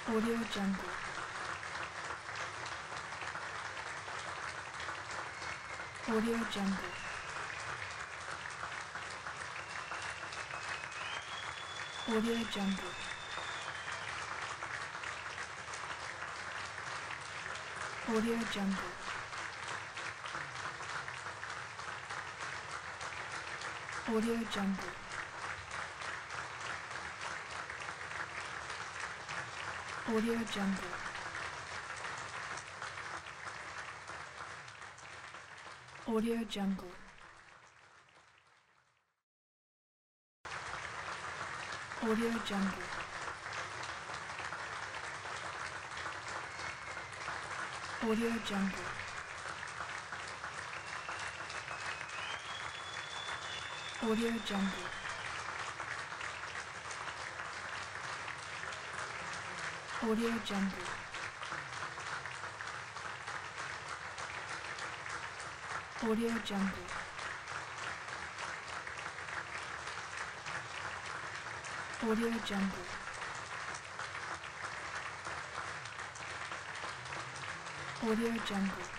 Audio Jungle. Audio Jungle. Audio Jungle. Audio Jungle. Audio Jungle. Audio Jungle. Audio Jungle. Audio Jungle. Audio Jungle. Audio Jungle. Audio Jungle. Audio Jungle. Audio Jungle. Audio Jungle.